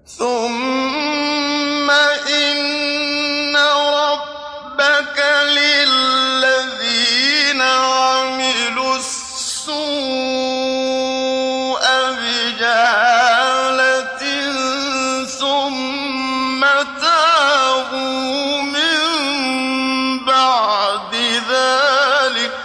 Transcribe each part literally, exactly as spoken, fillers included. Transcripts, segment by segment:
ثم إن ربك للذين عملوا السوء بجهالة ثم تابوا من بعد ذلك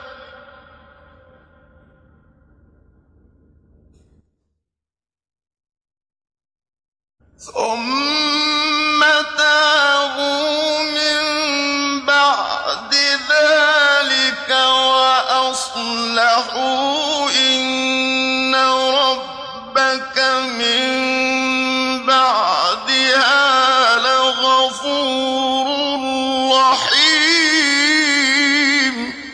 ثم تابوا من بعد ذلك وأصلحوا إن ربك من بعدها لغفور رحيم.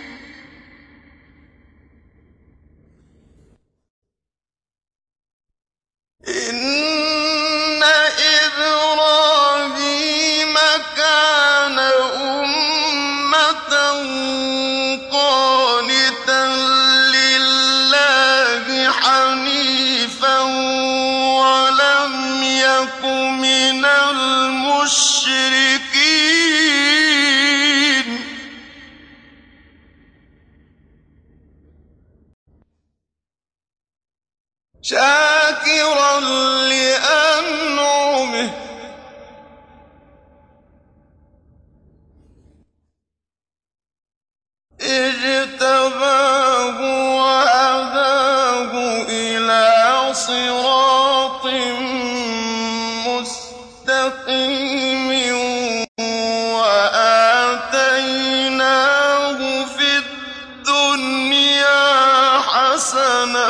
إن إبراهيم كان أمة قانتا لله حنيفا ولم يك من المشركين. شاكرا لأنعمه اجتباه وهداه إلى صراط مستقيم وآتيناه في الدنيا حسنة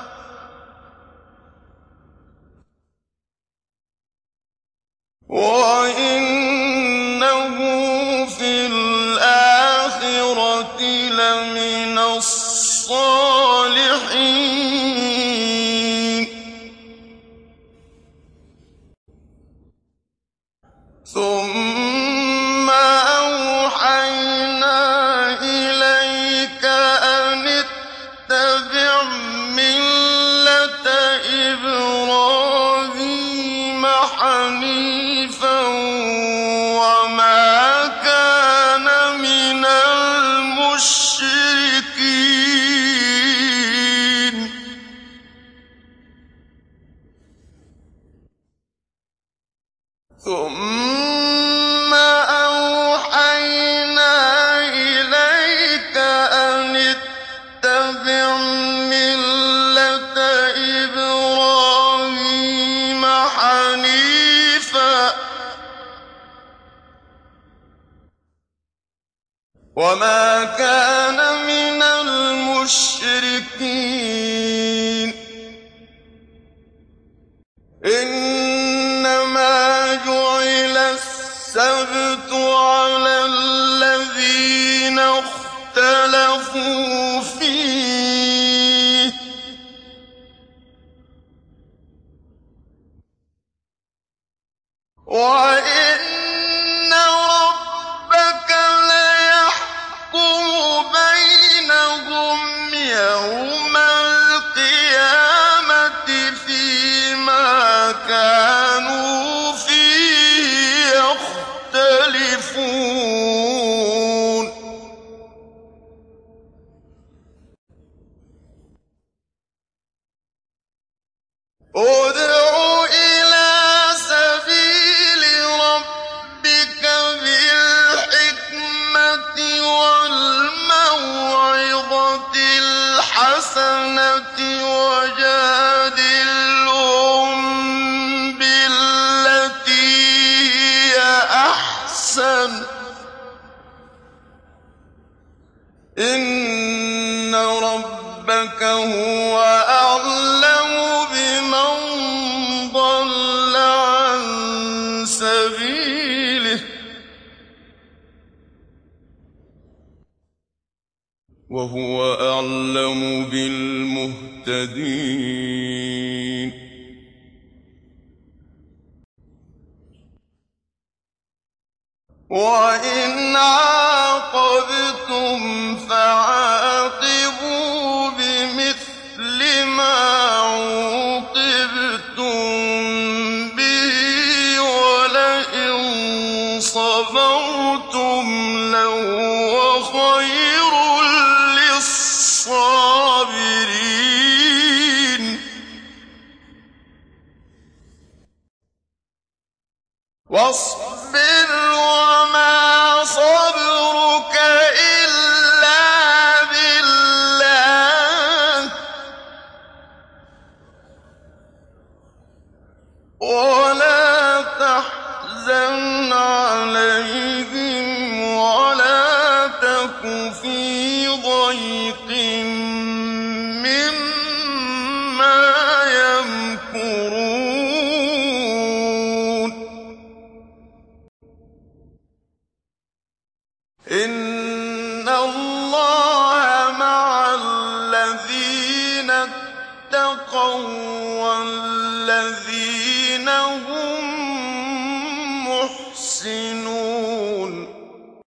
وإنه في الآخرة لمن الصالحين. ثم أوحينا إليك أن اتبع ملة إبراهيم حنيفا وما كان من المشركين. ثم أوحينا إليك أن اتبع ملة إبراهيم حنيفا وما كان من المشركين. إنما جعل السبت على الذين اختلفوا فيه وإن ربك ليحكم بينهم يوم القيامة فيما كانوا فيه يختلفون. ادع إلى سبيل ربك بالحكمة والموعظة الحسنة وجادلهم بالتي هي أحسن إن ربك هو أعلم بمن ضل عن سبيله وهو أعلم بالمهتدين. وإن عاقبتم فعاقبوا بمثل ما عوقبتم به وَاصْبِرْ وَمَا صَبْرُكَ إِلَّا بِاللَّهِ وَلَا تَحْزَنْ عَلَيْهِمْ وَلَا تَكُ فِي ضَيْقٍ مِّمَّا يَمْكُرُونَ إِنَّ اللَّهَ مَعَ الَّذِينَ اتَّقَوا وَّالَّذِينَ هُم مُّحْسِنُونَ